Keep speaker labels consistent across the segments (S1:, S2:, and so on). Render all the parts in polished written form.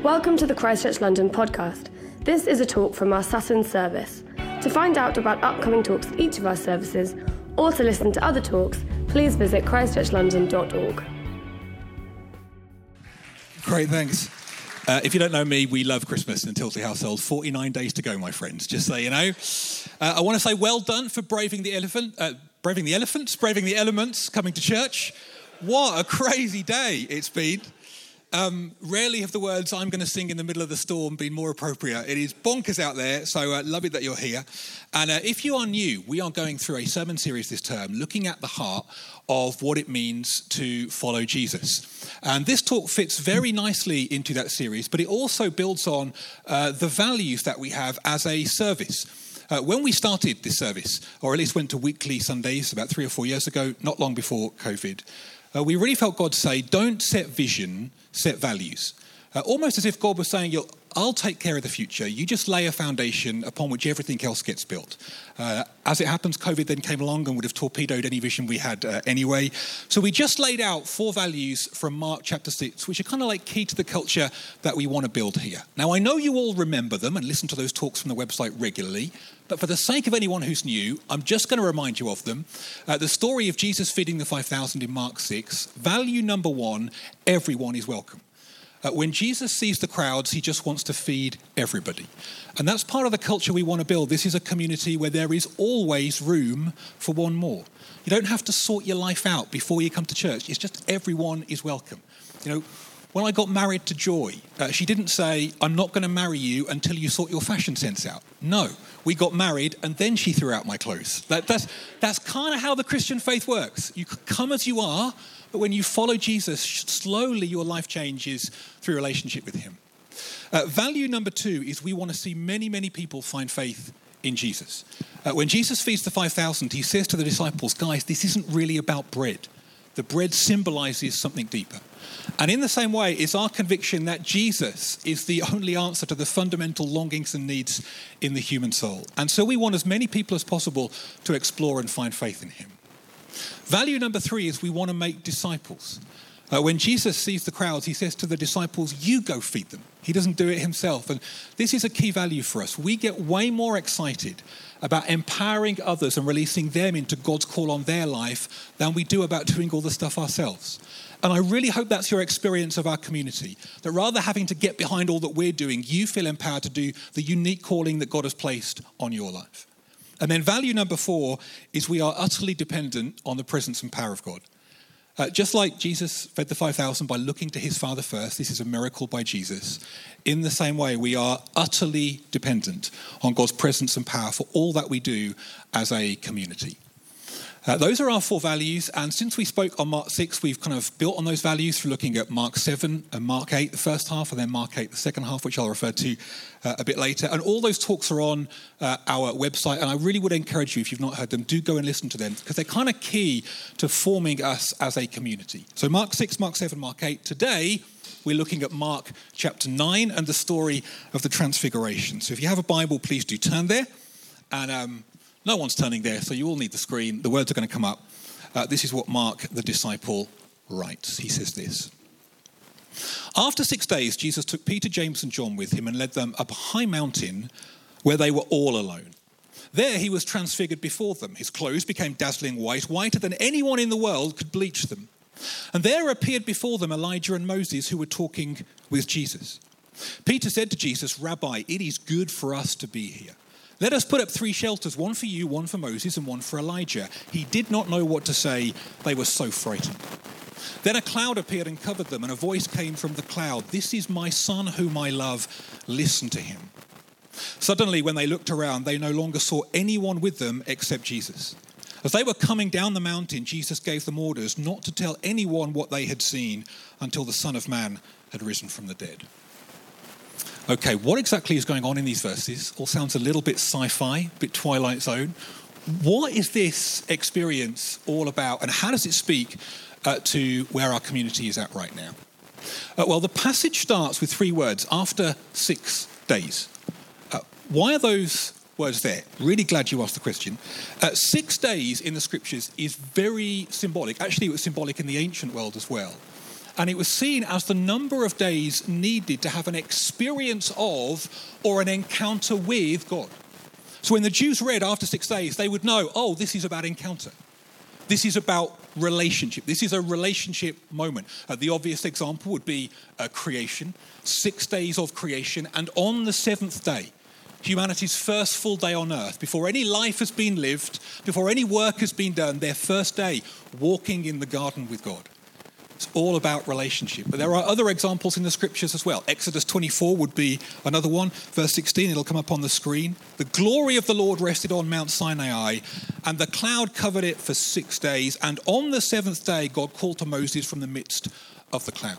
S1: Welcome to the Christchurch London podcast. This is a talk from our Sutton service. To find out about upcoming talks at each of our services, or to listen to other talks, please visit christchurchlondon.org.
S2: Great, thanks. If you don't know me, we love Christmas in the Tilsley household. 49 days to go, my friends, just so you know. I want to say well done for braving the elements, coming to church. What a crazy day it's been. Rarely have the words "I'm going to sing in the middle of the storm" been more appropriate. It is bonkers out there, so love it that you're here. And if you are new, we are going through a sermon series this term, looking at the heart of what it means to follow Jesus. And this talk fits very nicely into that series, but it also builds on the values that we have as a service. When we started this service, or at least went to weekly Sundays about 3 or 4 years ago, not long before COVID, we really felt God say, don't set vision, set values. Almost as if God was saying, I'll take care of the future. You just lay a foundation upon which everything else gets built. As it happens, COVID then came along and would have torpedoed any vision we had anyway. So we just laid out 4 values from Mark chapter 6, which are kind of like key to the culture that we want to build here. Now, I know you all remember them and listen to those talks from the website regularly, but for the sake of anyone who's new, I'm just going to remind you of them. The story of Jesus feeding the 5,000 in Mark 6. Value number 1, everyone is welcome. When Jesus sees the crowds, he just wants to feed everybody. And that's part of the culture we want to build. This is a community where there is always room for one more. You don't have to sort your life out before you come to church. It's just everyone is welcome. You know, when I got married to Joy, she didn't say, I'm not going to marry you until you sort your fashion sense out. No, we got married and then she threw out my clothes. That's kind of how the Christian faith works. You come as you are, but when you follow Jesus, slowly your life changes through relationship with him. Value number 2 is we want to see many, many people find faith in Jesus. When Jesus feeds the 5,000, he says to the disciples, guys, this isn't really about bread. The bread symbolizes something deeper. And in the same way, it's our conviction that Jesus is the only answer to the fundamental longings and needs in the human soul. And so we want as many people as possible to explore and find faith in him. Value number 3 is we want to make disciples. When Jesus sees the crowds, he says to the disciples, you go feed them. He doesn't do it himself. And this is a key value for us. We get way more excited about empowering others and releasing them into God's call on their life than we do about doing all the stuff ourselves. And I really hope that's your experience of our community, that rather having to get behind all that we're doing, you feel empowered to do the unique calling that God has placed on your life. And then value number 4 is we are utterly dependent on the presence and power of God. Just like Jesus fed the 5,000 by looking to his Father first, this is a miracle by Jesus. In the same way, we are utterly dependent on God's presence and power for all that we do as a community. Those are our 4 values, and since we spoke on Mark 6, we've kind of built on those values through looking at Mark 7 and Mark 8, the first half, and then Mark 8, the second half, which I'll refer to a bit later. And all those talks are on our website, and I really would encourage you, if you've not heard them, do go and listen to them, because they're kind of key to forming us as a community. So Mark 6, Mark 7, Mark 8. Today, we're looking at Mark chapter 9 and the story of the Transfiguration. So if you have a Bible, please do turn there. And no one's turning there, so you all need the screen. The words are going to come up. This is what Mark, the disciple, writes. He says this. After 6 days, Jesus took Peter, James, and John with him and led them up a high mountain where they were all alone. There he was transfigured before them. His clothes became dazzling white, whiter than anyone in the world could bleach them. And there appeared before them Elijah and Moses, who were talking with Jesus. Peter said to Jesus, Rabbi, it is good for us to be here. Let us put up 3 shelters, one for you, one for Moses, and one for Elijah. He did not know what to say. They were so frightened. Then a cloud appeared and covered them, and a voice came from the cloud. This is my son whom I love. Listen to him. Suddenly, when they looked around, they no longer saw anyone with them except Jesus. As they were coming down the mountain, Jesus gave them orders not to tell anyone what they had seen until the Son of Man had risen from the dead. Okay, what exactly is going on in these verses? All sounds a little bit sci-fi, a bit Twilight Zone. What is this experience all about, and how does it speak to where our community is at right now? Well, the passage starts with 3 words, after 6 days. Why are those words there? Really glad you asked the question. 6 days in the scriptures is very symbolic. Actually, it was symbolic in the ancient world as well. And it was seen as the number of days needed to have an experience of or an encounter with God. So when the Jews read after 6 days, they would know, oh, this is about encounter. This is about relationship. This is a relationship moment. The obvious example would be creation, 6 days of creation, and on the seventh day, humanity's first full day on earth, before any life has been lived, before any work has been done, their first day walking in the garden with God. It's all about relationship. But there are other examples in the scriptures as well. Exodus 24 would be another one. Verse 16, it'll come up on the screen. The glory of the Lord rested on Mount Sinai, and the cloud covered it for 6 days. And on the seventh day, God called to Moses from the midst of the cloud.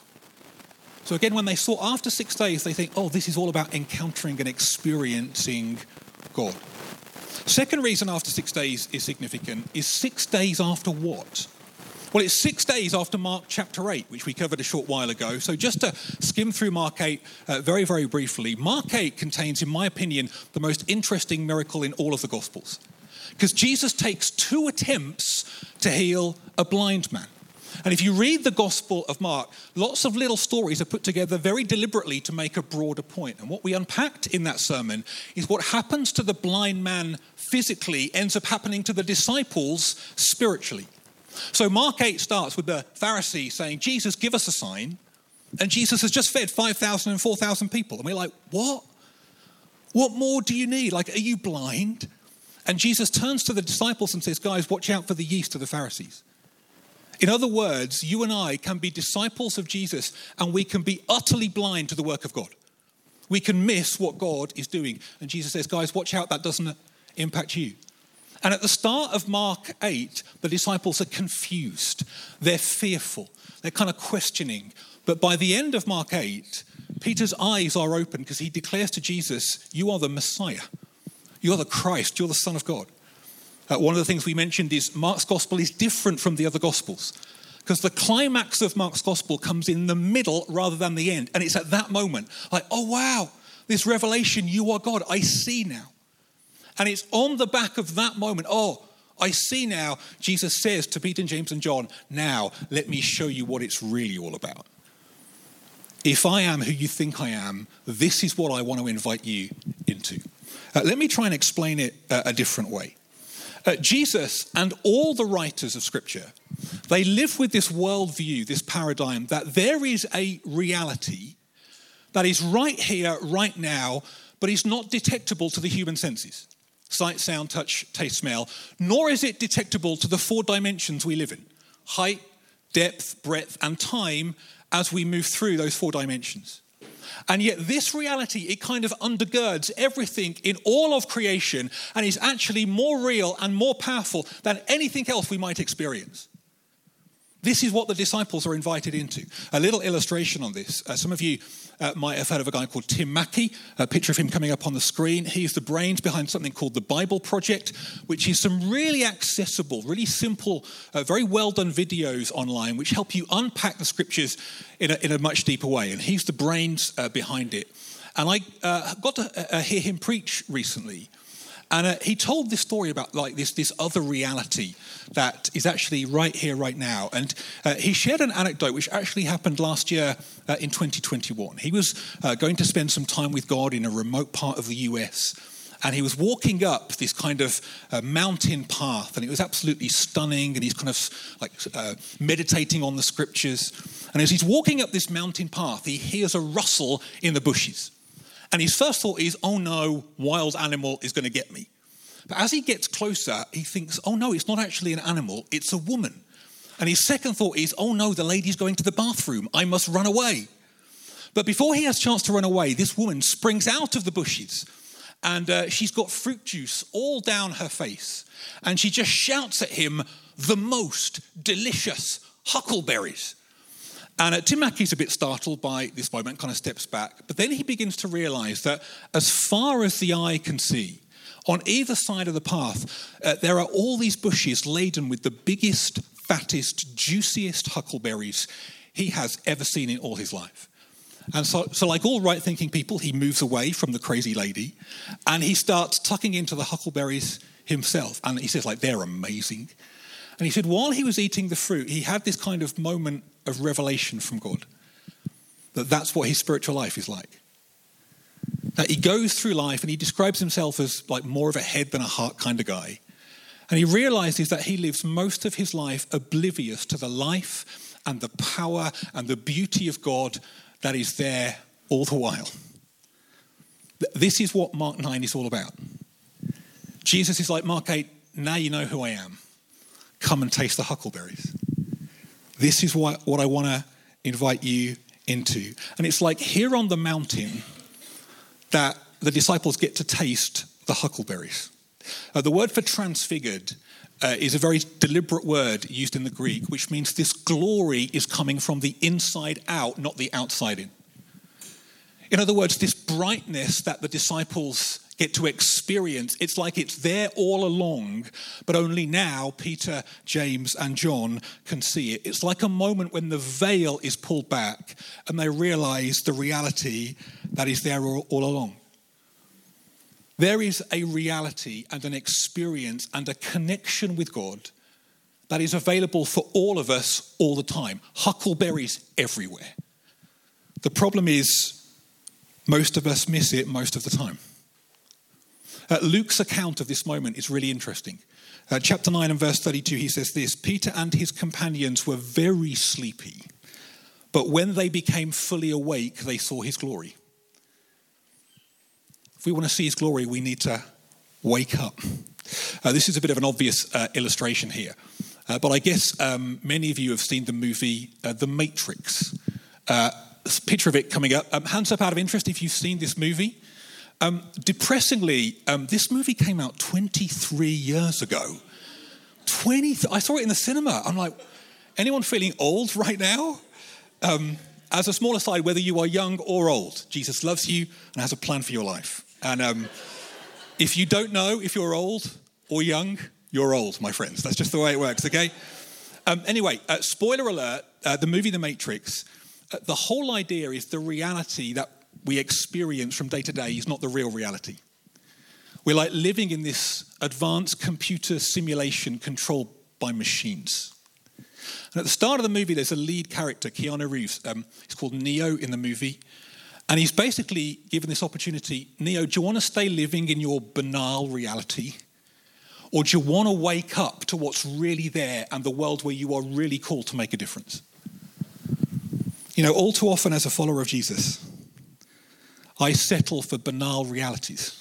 S2: So again, when they saw after 6 days, they think, oh, this is all about encountering and experiencing God. Second reason after 6 days is significant is 6 days after what? Well, it's 6 days after Mark chapter 8, which we covered a short while ago. So just to skim through Mark 8 very, very briefly, Mark 8 contains, in my opinion, the most interesting miracle in all of the Gospels. Because Jesus takes 2 attempts to heal a blind man. And if you read the Gospel of Mark, lots of little stories are put together very deliberately to make a broader point. And what we unpacked in that sermon is what happens to the blind man physically ends up happening to the disciples spiritually. So Mark 8 starts with the Pharisees saying, Jesus, give us a sign. And Jesus has just fed 5,000 and 4,000 people. And we're like, what? What more do you need? Like, are you blind? And Jesus turns to the disciples and says, guys, watch out for the yeast of the Pharisees. In other words, you and I can be disciples of Jesus and we can be utterly blind to the work of God. We can miss what God is doing. And Jesus says, guys, watch out, that doesn't impact you. And at the start of Mark 8, the disciples are confused. They're fearful. They're kind of questioning. But by the end of Mark 8, Peter's eyes are open because he declares to Jesus, you are the Messiah. You're the Christ. You're the Son of God. One of the things we mentioned is Mark's gospel is different from the other gospels because the climax of Mark's gospel comes in the middle rather than the end. And it's at that moment, like, oh, wow, this revelation, you are God. I see now. And it's on the back of that moment, oh, I see now, Jesus says to Peter and James and John, now let me show you what it's really all about. If I am who you think I am, this is what I want to invite you into. Let me try and explain it a different way. Jesus and all the writers of Scripture, they live with this worldview, this paradigm, that there is a reality that is right here, right now, but is not detectable to the human senses. Sight, sound, touch, taste, smell, nor is it detectable to the 4 dimensions we live in. Height, depth, breadth, and time as we move through those 4 dimensions. And yet this reality, it kind of undergirds everything in all of creation and is actually more real and more powerful than anything else we might experience. This is what the disciples are invited into. A little illustration on this. Some of you might have heard of a guy called Tim Mackie, a picture of him coming up on the screen. He's the brains behind something called the Bible Project, which is some really accessible, really simple, very well done videos online, which help you unpack the scriptures in a much deeper way. And he's the brains behind it. And I got to hear him preach recently. And he told this story about like this other reality that is actually right here, right now. And he shared an anecdote which actually happened last year in 2021. He was going to spend some time with God in a remote part of the US. And he was walking up this kind of mountain path. And it was absolutely stunning. And he's kind of like meditating on the scriptures. And as he's walking up this mountain path, he hears a rustle in the bushes. And his first thought is, oh no, wild animal is going to get me. But as he gets closer, he thinks, oh no, it's not actually an animal, it's a woman. And his second thought is, oh no, the lady's going to the bathroom, I must run away. But before he has a chance to run away, this woman springs out of the bushes and she's got fruit juice all down her face. And she just shouts at him, the most delicious huckleberries. And Tim Mackie's a bit startled by this moment, kind of steps back. But then he begins to realise that as far as the eye can see, on either side of the path, there are all these bushes laden with the biggest, fattest, juiciest huckleberries he has ever seen in all his life. And so like all right-thinking people, he moves away from the crazy lady and he starts tucking into the huckleberries himself. And he says, like, they're amazing. And he said while he was eating the fruit, he had this kind of moment of revelation from God. That's what his spiritual life is like. That he goes through life and he describes himself as like more of a head than a heart kind of guy. And he realizes that he lives most of his life oblivious to the life and the power and the beauty of God that is there all the while. This is what Mark 9 is all about. Jesus is like, Mark 8, now you know who I am. Come and taste the huckleberries. This is what I want to invite you into. And it's like here on the mountain that the disciples get to taste the huckleberries. The word for transfigured is a very deliberate word used in the Greek, which means this glory is coming from the inside out, not the outside in. In other words, this brightness that the disciples get to experience, it's like it's there all along, but only now Peter, James, and John can see it. It's like a moment when the veil is pulled back and they realize the reality that is there all along. There is a reality and an experience and a connection with God that is available for all of us all the time. Huckleberries everywhere. The problem is most of us miss it most of the time. Luke's account of this moment is really interesting. Chapter 9 and verse 32, he says this, Peter and his companions were very sleepy, but when they became fully awake, they saw his glory. If we want to see his glory, we need to wake up. This is a bit of an obvious illustration here, but I guess many of you have seen the movie The Matrix. Picture of it coming up. Hands up out of interest if you've seen this movie. Depressingly, this movie came out 23 years ago. I saw it in the cinema. I'm like, anyone feeling old right now? As a small aside, whether you are young or old, Jesus loves you and has a plan for your life. And if you don't know if you're old or young, you're old, my friends. That's just the way it works, okay? Anyway, spoiler alert, the movie The Matrix, the whole idea is the reality that we experience from day to day is not the real reality. We're like living in this advanced computer simulation controlled by machines. And at the start of the movie, there's a lead character, Keanu Reeves. He's called Neo in the movie. And he's basically given this opportunity, Neo, do you want to stay living in your banal reality? Or do you want to wake up to what's really there and the world where you are really called to make a difference? You know, all too often as a follower of Jesus, I settle for banal realities.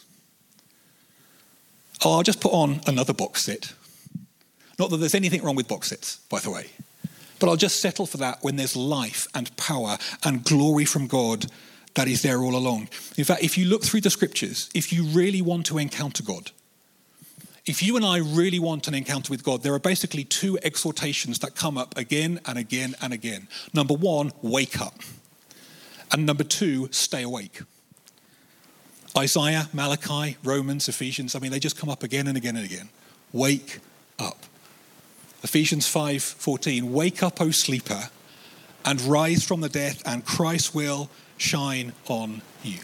S2: Oh, I'll just put on another box set. Not that there's anything wrong with box sets, by the way. But I'll just settle for that when there's life and power and glory from God that is there all along. In fact, if you look through the scriptures, if you really want to encounter God, if you and I really want an encounter with God, there are basically two exhortations that come up again and again and again. Number one, wake up. And number two, stay awake. Isaiah, Malachi, Romans, Ephesians, they just come up again and again and again. Wake up. Ephesians 5:14, wake up, O sleeper, and rise from the dead, and Christ will shine on you.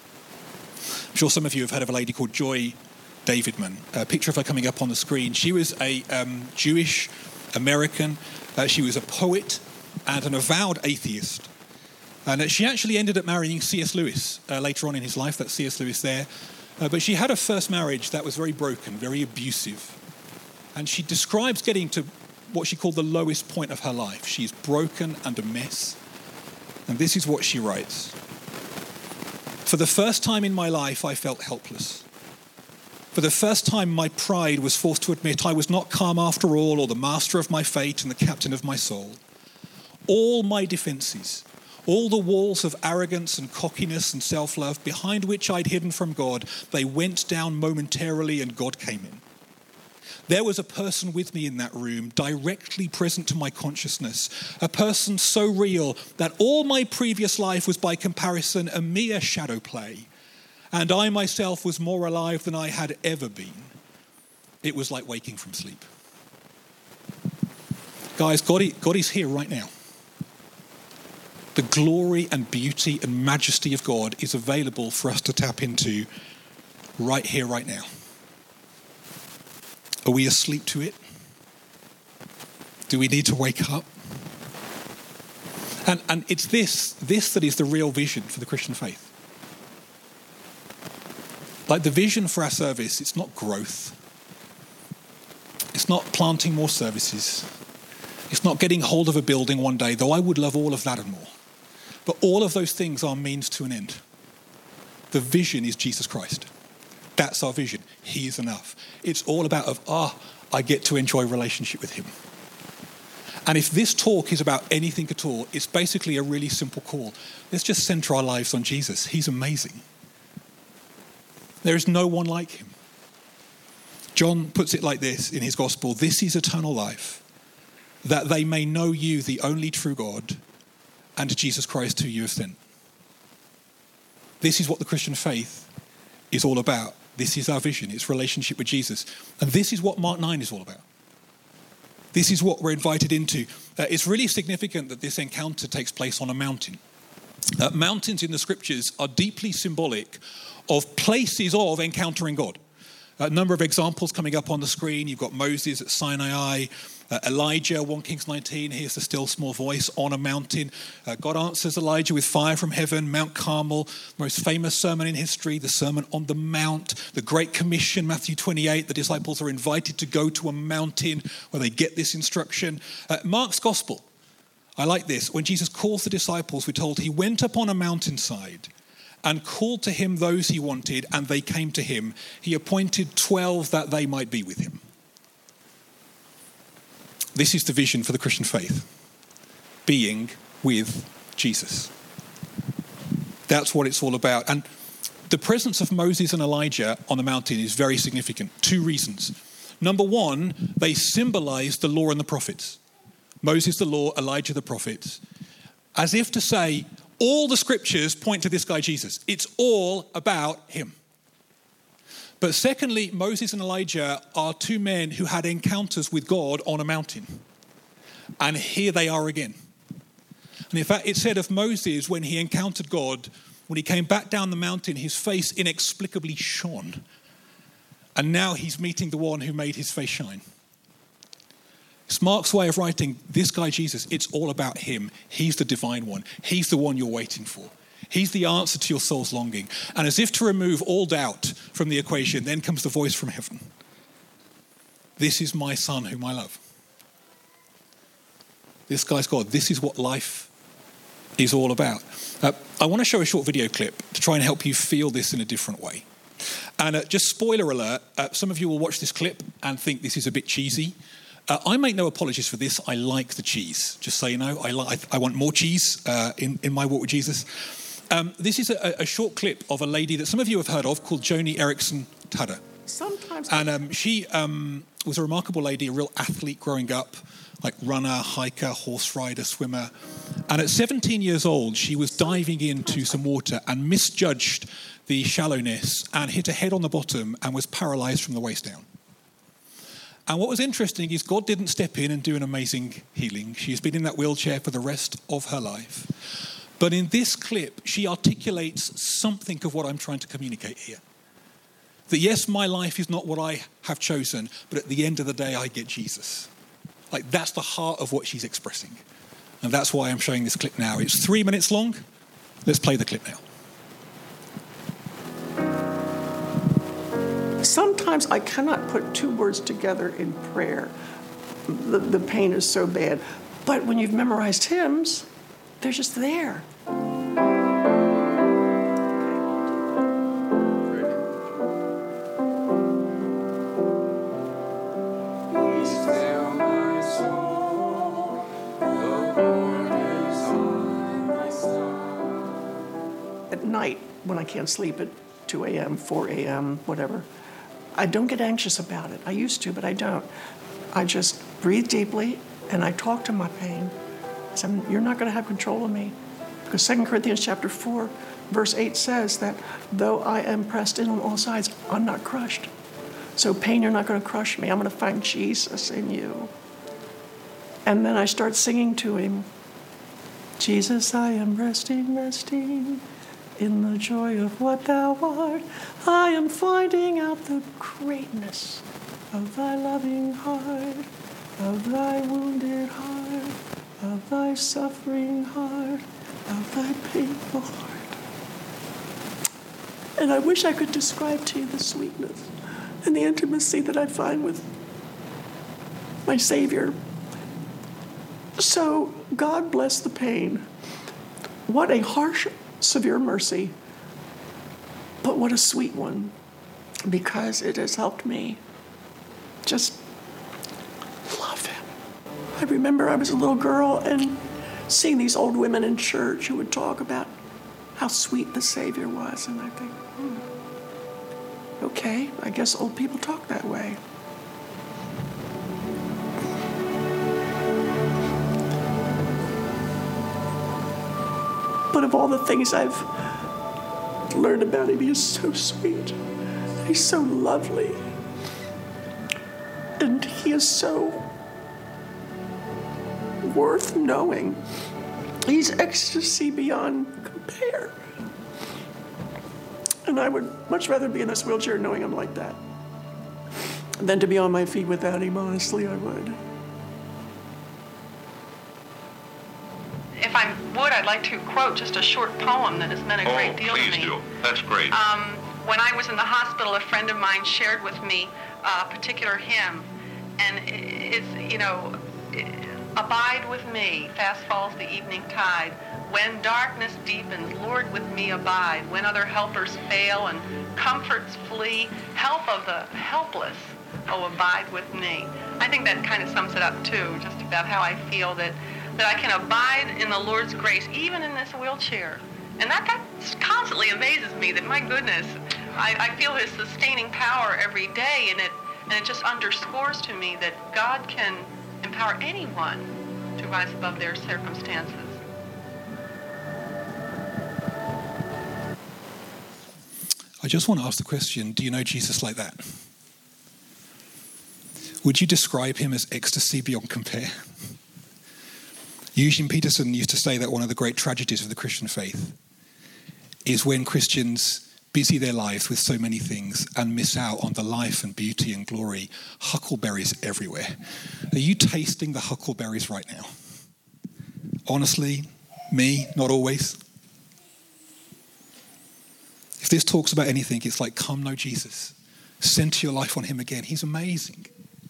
S2: I'm sure some of you have heard of a lady called Joy Davidman. A picture of her coming up on the screen. She was a Jewish American. She was a poet and an avowed atheist. And she actually ended up marrying C.S. Lewis later on in his life. That's C.S. Lewis there. But she had a first marriage that was very broken, very abusive. And she describes getting to what she called the lowest point of her life. She's broken and a mess. And this is what she writes. For the first time in my life, I felt helpless. For the first time, my pride was forced to admit I was not calm after all, or the master of my fate and the captain of my soul. All my defenses, all the walls of arrogance and cockiness and self-love behind which I'd hidden from God, they went down momentarily and God came in. There was a person with me in that room, directly present to my consciousness, a person so real that all my previous life was by comparison a mere shadow play, and I myself was more alive than I had ever been. It was like waking from sleep. Guys, God is here right now. The glory and beauty and majesty of God is available for us to tap into right here, right now. Are we asleep to it? Do we need to wake up? And it's this that is the real vision for the Christian faith. Like the vision for our service, it's not growth. It's not planting more services. It's not getting hold of a building one day, though I would love all of that and more. But all of those things are means to an end. The vision is Jesus Christ. That's our vision. He is enough. It's all about I get to enjoy relationship with him. And if this talk is about anything at all, it's basically a really simple call. Let's just center our lives on Jesus. He's amazing. There is no one like him. John puts it like this in his gospel: this is eternal life, that they may know you, the only true God, and Jesus Christ who you have sent. This is what the Christian faith is all about. This is our vision. It's relationship with Jesus. And this is what Mark 9 is all about. This is what we're invited into. It's really significant that this encounter takes place on a mountain. Mountains in the scriptures are deeply symbolic of places of encountering God. A number of examples coming up on the screen. You've got Moses at Sinai, Elijah, 1 Kings 19, here's the still small voice on a mountain. God answers Elijah with fire from heaven, Mount Carmel, most famous sermon in history, the Sermon on the Mount, the Great Commission, Matthew 28, the disciples are invited to go to a mountain where they get this instruction. Mark's gospel, I like this. When Jesus calls the disciples, we're told he went up on a mountainside and called to him those he wanted, and they came to him. He appointed 12 that they might be with him. This is the vision for the Christian faith, being with Jesus. That's what it's all about. And the presence of Moses and Elijah on the mountain is very significant. 2 reasons. Number 1, they symbolize the law and the prophets. Moses the law, Elijah the prophets. As if to say, all the scriptures point to this guy Jesus. It's all about him. But secondly, Moses and Elijah are 2 men who had encounters with God on a mountain. And here they are again. And in fact, it said of Moses, when he encountered God, when he came back down the mountain, his face inexplicably shone. And now he's meeting the one who made his face shine. It's Mark's way of writing, this guy Jesus, it's all about him. He's the divine one. He's the one you're waiting for. He's the answer to your soul's longing. And as if to remove all doubt from the equation, then comes the voice from heaven. This is my son whom I love. This guy's God. This is what life is all about. I want to show a short video clip to try and help you feel this in a different way. And just spoiler alert, some of you will watch this clip and think this is a bit cheesy. I make no apologies for this. I like the cheese. Just so you know, I want more cheese in my walk with Jesus. This is a short clip of a lady that some of you have heard of called Joni Eareckson Tada. And she was a remarkable lady, a real athlete growing up, like runner, hiker, horse rider, swimmer. And at 17 years old, she was diving into some water and misjudged the shallowness and hit her head on the bottom and was paralyzed from the waist down. And what was interesting is God didn't step in and do an amazing healing. She's been in that wheelchair for the rest of her life. But in this clip, she articulates something of what I'm trying to communicate here. That yes, my life is not what I have chosen, but at the end of the day, I get Jesus. Like that's the heart of what she's expressing. And that's why I'm showing this clip now. It's 3 minutes long. Let's play the clip now.
S3: Sometimes I cannot put 2 words together in prayer. The pain is so bad. But when you've memorized hymns, they're just there. At night, when I can't sleep at 2 a.m., 4 a.m., whatever, I don't get anxious about it. I used to, but I don't. I just breathe deeply and I talk to my pain. I say, you're not going to have control of me. Because 2 Corinthians chapter 4, verse 8 says that though I am pressed in on all sides, I'm not crushed. So pain, you're not going to crush me. I'm going to find Jesus in you. And then I start singing to him, Jesus, I am resting, resting in the joy of what thou art. I am finding out the greatness of thy loving heart, of thy wounded heart, of thy suffering heart. thy painful heart. And I wish I could describe to you the sweetness and the intimacy that I find with my Savior. So God bless the pain. What a harsh, severe mercy, but what a sweet one, because it has helped me just love him. I remember I was a little girl and seeing these old women in church who would talk about how sweet the Savior was, and I think, okay, I guess old people talk that way. But of all the things I've learned about him, he is so sweet. He's so lovely. And he is so worth knowing. He's ecstasy beyond compare. And I would much rather be in this wheelchair knowing him like that than to be on my feet without him. Honestly, I would.
S4: If I would, I'd like to quote just a short poem that has meant a great deal to me.
S5: Oh, please do. That's great.
S4: When I was in the hospital, a friend of mine shared with me a particular hymn, and it's, abide with me, fast falls the evening tide. When darkness deepens, Lord, with me abide. When other helpers fail and comforts flee, help of the helpless, oh, abide with me. I think that kind of sums it up, too, just about how I feel that I can abide in the Lord's grace, even in this wheelchair. And that constantly amazes me, that, my goodness, I feel his sustaining power every day, and it just underscores to me that God can empower anyone to rise above their circumstances.
S2: I just want to ask the question, do you know Jesus like that? Would you describe him as ecstasy beyond compare? Eugene Peterson used to say that one of the great tragedies of the Christian faith is when Christians busy their lives with so many things and miss out on the life and beauty and glory. Huckleberries everywhere. Are you tasting the huckleberries right now? Honestly, me, not always. If this talks about anything, it's like, come know Jesus. Center your life on him again. He's amazing.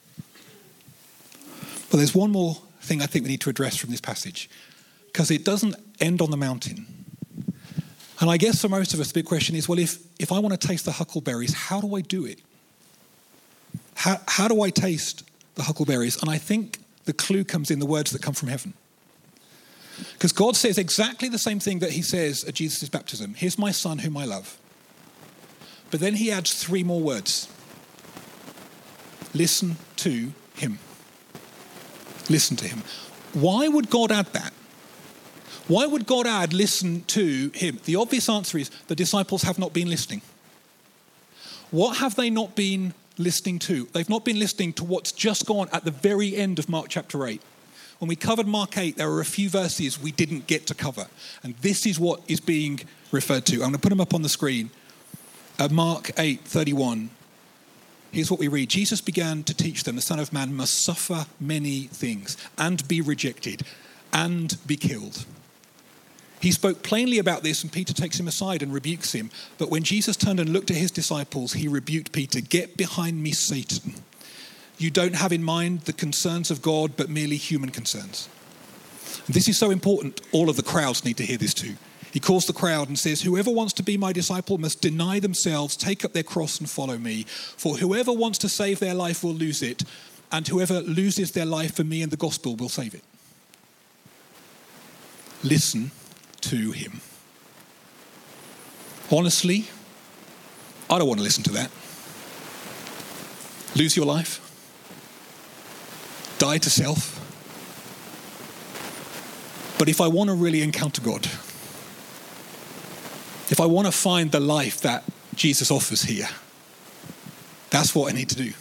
S2: But there's one more thing I think we need to address from this passage, because it doesn't end on the mountain. And I guess for most of us, the big question is, well, if I want to taste the huckleberries, how do I do it? How do I taste the huckleberries? And I think the clue comes in the words that come from heaven. Because God says exactly the same thing that he says at Jesus' baptism. Here's my son whom I love. But then he adds 3 more words. Listen to him. Listen to him. Why would God add that? Why would God add listen to him? The obvious answer is the disciples have not been listening. What have they not been listening to? They've not been listening to what's just gone at the very end of Mark chapter 8. When we covered Mark 8, there were a few verses we didn't get to cover. And this is what is being referred to. I'm going to put them up on the screen. Mark 8:31. Here's what we read. Jesus began to teach them, the Son of Man must suffer many things and be rejected and be killed. He spoke plainly about this, and Peter takes him aside and rebukes him. But when Jesus turned and looked at his disciples, he rebuked Peter. Get behind me, Satan. You don't have in mind the concerns of God, but merely human concerns. And this is so important. All of the crowds need to hear this too. He calls the crowd and says, whoever wants to be my disciple must deny themselves, take up their cross and follow me. For whoever wants to save their life will lose it, and whoever loses their life for me and the gospel will save it. Listen to him. Honestly, I don't want to listen to that. Lose your life? Die to self? But if I want to really encounter God, if I want to find the life that Jesus offers here, that's what I need to do.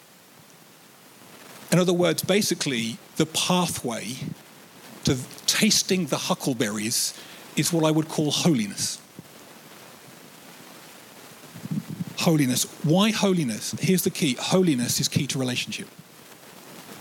S2: In other words, basically, the pathway to tasting the huckleberries is what I would call holiness. Holiness. Why holiness? Here's the key. Holiness is key to relationship.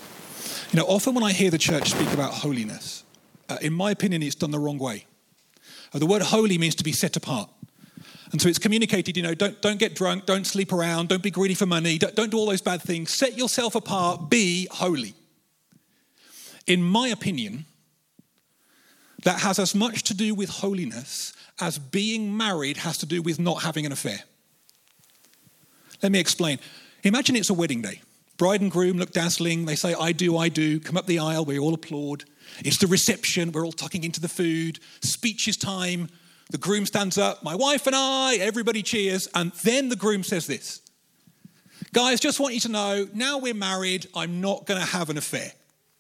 S2: Often when I hear the church speak about holiness, in my opinion, it's done the wrong way. The word holy means to be set apart. And so it's communicated, don't get drunk, don't sleep around, don't be greedy for money, don't do all those bad things. Set yourself apart, be holy. In my opinion, that has as much to do with holiness as being married has to do with not having an affair. Let me explain. Imagine it's a wedding day. Bride and groom look dazzling. They say, I do, come up the aisle, we all applaud. It's the reception, we're all tucking into the food. Speech is time. The groom stands up, my wife and I, everybody cheers. And then the groom says this, guys, just want you to know, now we're married, I'm not going to have an affair.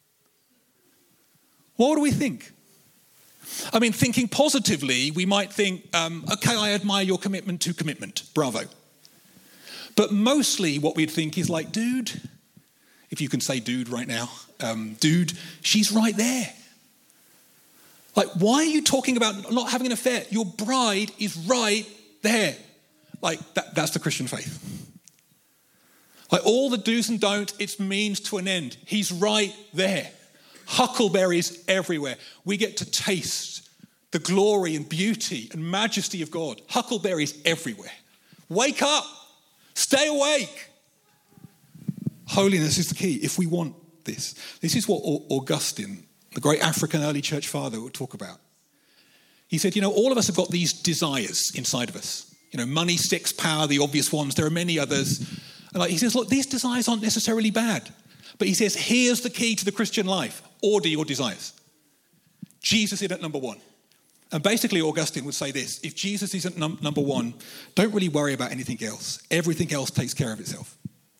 S2: What do we think? I mean, thinking positively, we might think, okay, I admire your commitment to commitment. Bravo. But mostly what we'd think is like, dude, if you can say dude right now, dude, she's right there. Like, why are you talking about not having an affair? Your bride is right there. Like, that's the Christian faith. Like, all the do's and don'ts, it's means to an end. He's right there. Huckleberries everywhere. We get to taste the glory and beauty and majesty of God. Huckleberries everywhere. Wake up. Stay awake. Holiness is the key if we want this. This is what Augustine, the great African early church father, would talk about. He said, all of us have got these desires inside of us. Money, sex, power, the obvious ones. There are many others. And he says, look, these desires aren't necessarily bad. But he says, here's the key to the Christian life. Order your desires. Jesus is at number one. And basically, Augustine would say this, if Jesus isn't number one, don't really worry about anything else. Everything else takes care of itself.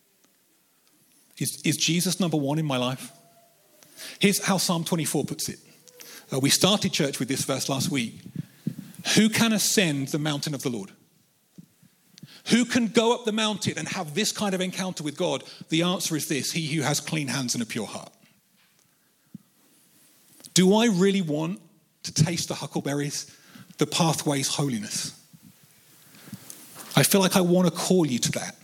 S2: Is Jesus number one in my life? Here's how Psalm 24 puts it. We started church with this verse last week. Who can ascend the mountain of the Lord? Who can go up the mountain and have this kind of encounter with God? The answer is this, he who has clean hands and a pure heart. Do I really want to taste the huckleberries, the pathway's holiness? I feel like I want to call you to that.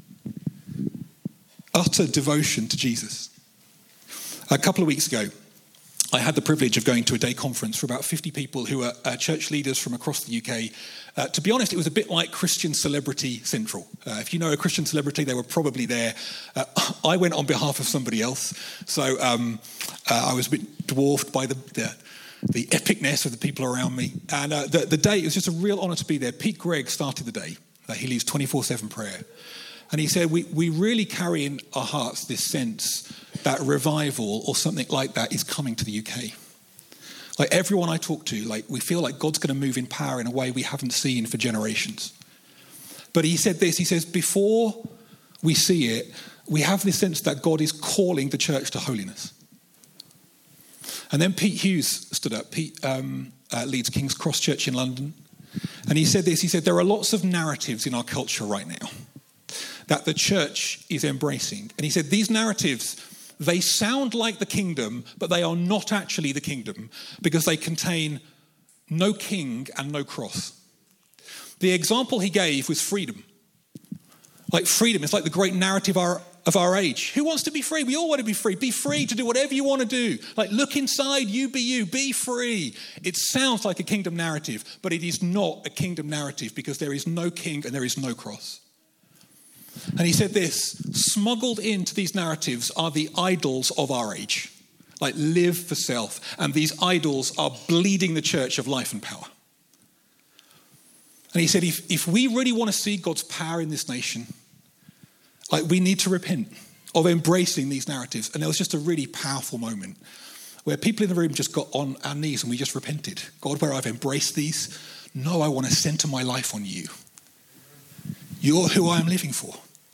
S2: Utter devotion to Jesus. A couple of weeks ago, I had the privilege of going to a day conference for about 50 people who are church leaders from across the UK. To be honest, it was a bit like Christian Celebrity Central. If you know a Christian celebrity, they were probably there. I went on behalf of somebody else, so I was a bit dwarfed by the epicness of the people around me. And the day, it was just a real honour to be there. Pete Gregg started the day. He leads 24/7 prayer. And he said, we really carry in our hearts this sense that revival or something like that is coming to the UK. Like everyone I talk to, we feel like God's going to move in power in a way we haven't seen for generations. But he said this, he says, before we see it, we have this sense that God is calling the church to holiness. And then Pete Hughes stood up. Pete leads King's Cross Church in London. And he said this, he said, there are lots of narratives in our culture right now that the church is embracing. And he said, these narratives, they sound like the kingdom, but they are not actually the kingdom because they contain no king and no cross. The example he gave was freedom. Like freedom is like the great narrative of our age. Who wants to be free? We all want to be free. Be free to do whatever you want to do. Like look inside, you, be free. It sounds like a kingdom narrative, but it is not a kingdom narrative because there is no king and there is no cross. And he said this, smuggled into these narratives are the idols of our age, like live for self. And these idols are bleeding the church of life and power. And he said, if we really want to see God's power in this nation, we need to repent of embracing these narratives. And there was just a really powerful moment where people in the room just got on our knees and we just repented. God, where I've embraced these, no, I want to center my life on you. You're who I am living for.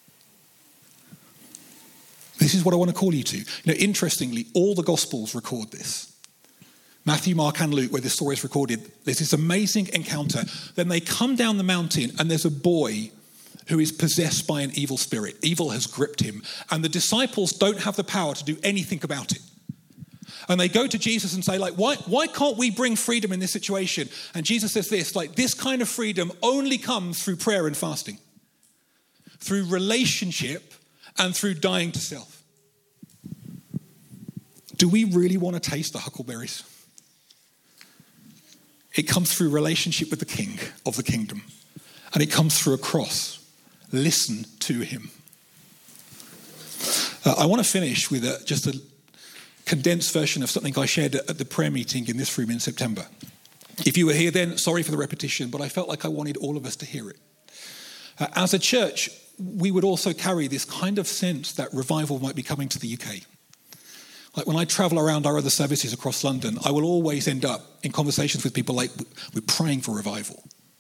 S2: This is what I want to call you to. Interestingly, all the Gospels record this. Matthew, Mark, and Luke, where this story is recorded, there's this amazing encounter. Then they come down the mountain and there's a boy who is possessed by an evil spirit. Evil has gripped him. And the disciples don't have the power to do anything about it. And they go to Jesus and say, why can't we bring freedom in this situation? And Jesus says this, this kind of freedom only comes through prayer and fasting. Through relationship and through dying to self. Do we really want to taste the huckleberries? It comes through relationship with the King of the kingdom. And it comes through a cross. Listen to him. I want to finish with just a condensed version of something I shared at the prayer meeting in this room in September. If you were here then, sorry for the repetition, but I felt like I wanted all of us to hear it. As a church, we would also carry this kind of sense that revival might be coming to the UK. Like when I travel around our other services across London, I will always end up in conversations with people like, we're praying for revival.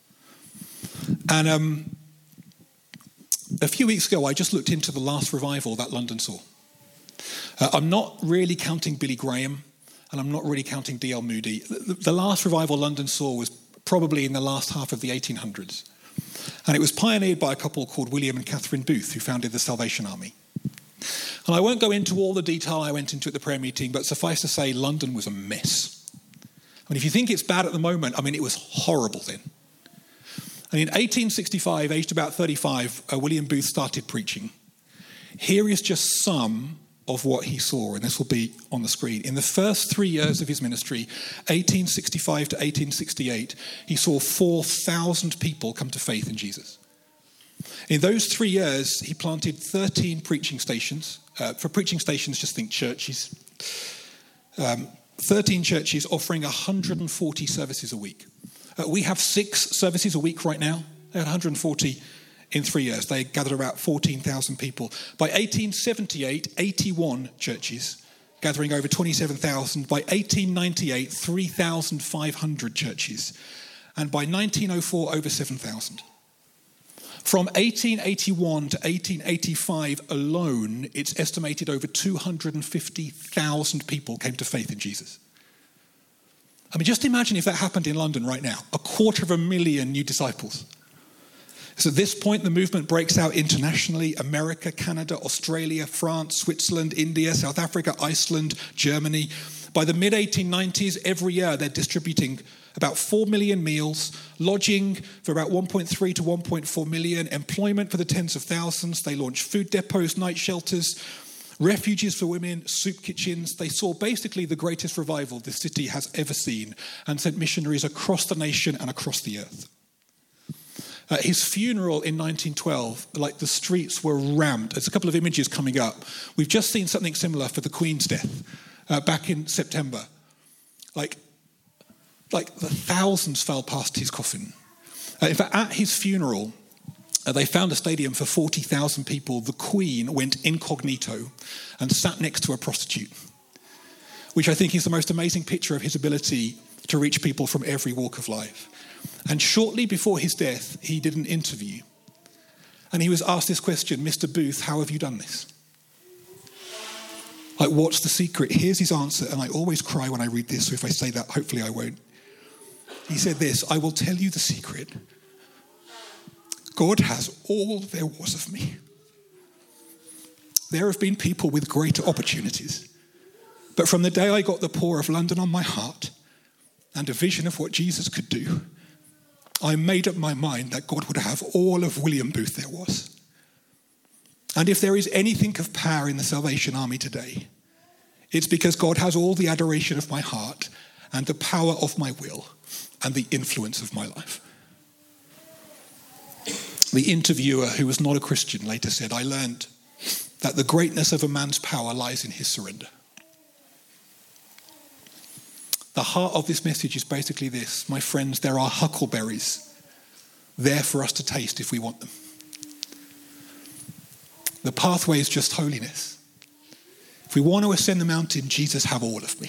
S2: And a few weeks ago, I just looked into the last revival that London saw. I'm not really counting Billy Graham, and I'm not really counting D.L. Moody. The last revival London saw was probably in the last half of the 1800s. And it was pioneered by a couple called William and Catherine Booth, who founded the Salvation Army. And I won't go into all the detail I went into at the prayer meeting, but suffice to say, London was a mess. I mean, if you think it's bad at the moment, I mean, it was horrible then. And in 1865, aged about 35, William Booth started preaching. Here is just some of what he saw, and this will be on the screen. In the first 3 years of his ministry, 1865 to 1868, he saw 4,000 people come to faith in Jesus. In those 3 years, he planted 13 preaching stations. For preaching stations, just think churches. 13 churches offering 140 services a week. We have 6 services a week right now. They had 140 in 3 years. They gathered about 14,000 people. By 1878, 81 churches, gathering over 27,000. By 1898, 3,500 churches. And by 1904, over 7,000. From 1881 to 1885 alone, it's estimated over 250,000 people came to faith in Jesus. I mean, just imagine if that happened in London right now. 250,000 new disciples. So at this point, the movement breaks out internationally. America, Canada, Australia, France, Switzerland, India, South Africa, Iceland, Germany. By the mid-1890s, every year they're distributing about 4 million meals, lodging for about 1.3 to 1.4 million, employment for the tens of thousands. They launched food depots, night shelters, refuges for women, soup kitchens. They saw basically the greatest revival this city has ever seen and sent missionaries across the nation and across the earth. His funeral in 1912, like the streets were rammed. There's a couple of images coming up. We've just seen something similar for the Queen's death back in September. Like the thousands fell past his coffin. In fact, at his funeral, they found a stadium for 40,000 people. The Queen went incognito and sat next to a prostitute, which I think is the most amazing picture of his ability to reach people from every walk of life. And shortly before his death, he did an interview. And he was asked this question, Mr. Booth, how have you done this? Like, what's the secret? Here's his answer, and I always cry when I read this, so if I say that, hopefully I won't. He said this, I will tell you the secret. God has all there was of me. There have been people with greater opportunities. But from the day I got the poor of London on my heart and a vision of what Jesus could do, I made up my mind that God would have all of William Booth there was. And if there is anything of power in the Salvation Army today, it's because God has all the adoration of my heart and the power of my will and the influence of my life. The interviewer, who was not a Christian, later said, I learned that the greatness of a man's power lies in his surrender. The heart of this message is basically this. My friends, there are huckleberries there for us to taste if we want them. The pathway is just holiness. If we want to ascend the mountain, Jesus, have all of me.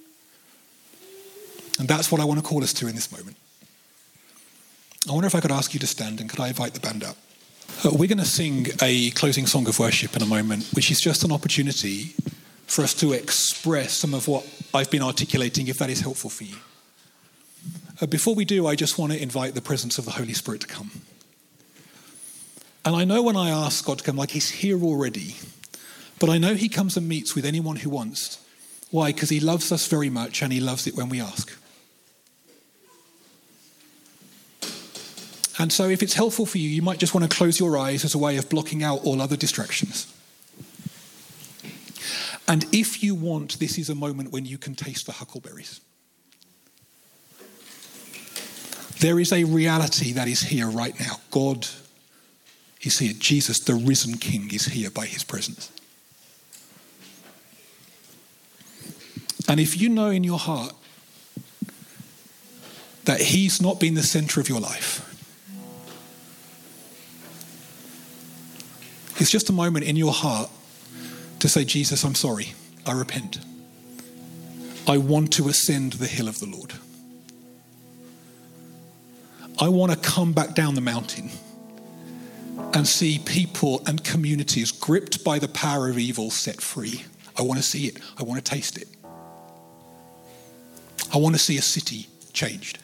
S2: And that's what I want to call us to in this moment. I wonder if I could ask you to stand, and could I invite the band up? We're going to sing a closing song of worship in a moment, which is just an opportunity for us to express some of what I've been articulating, if that is helpful for you. Before we do, I just want to invite the presence of the Holy Spirit to come. And I know when I ask God to come, like he's here already, but I know he comes and meets with anyone who wants. Why? Because he loves us very much, and he loves it when we ask. And so if it's helpful for you, you might just want to close your eyes as a way of blocking out all other distractions. And if you want, this is a moment when you can taste the huckleberries. There is a reality that is here right now. God is here. Jesus, the risen King, is here by his presence. And if you know in your heart that he's not been the center of your life, it's just a moment in your heart to say, Jesus, I'm sorry. I repent. I want to ascend the hill of the Lord. I want to come back down the mountain and see people and communities gripped by the power of evil set free. I want to see it. I want to taste it. I want to see a city changed.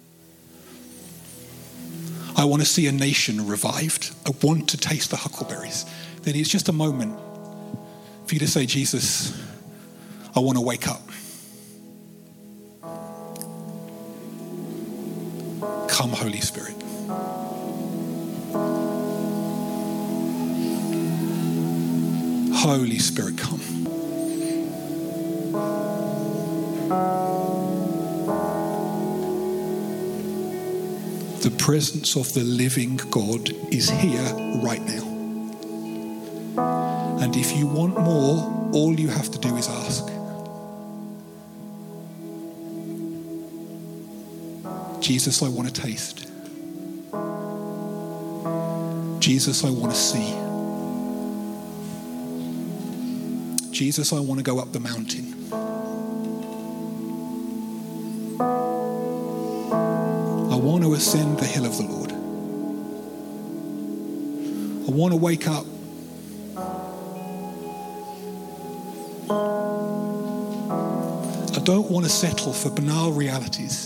S2: I want to see a nation revived. I want to taste the huckleberries. Then it's just a moment for you to say, Jesus, I want to wake up. Come, Holy Spirit. Holy Spirit, come. The presence of the living God is here right now. And if you want more, all you have to do is ask. Jesus, I want to taste. Jesus, I want to see. Jesus, I want to go up the mountain. I want to ascend the hill of the Lord. I want to wake up. I don't want to settle for banal realities.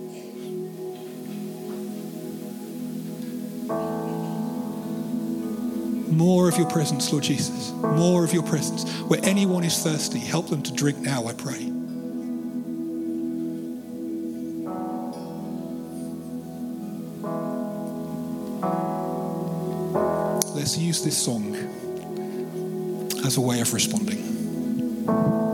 S2: More of your presence, Lord Jesus. More of your presence. Where anyone is thirsty, help them to drink now, I pray. Let's use this song as a way of responding.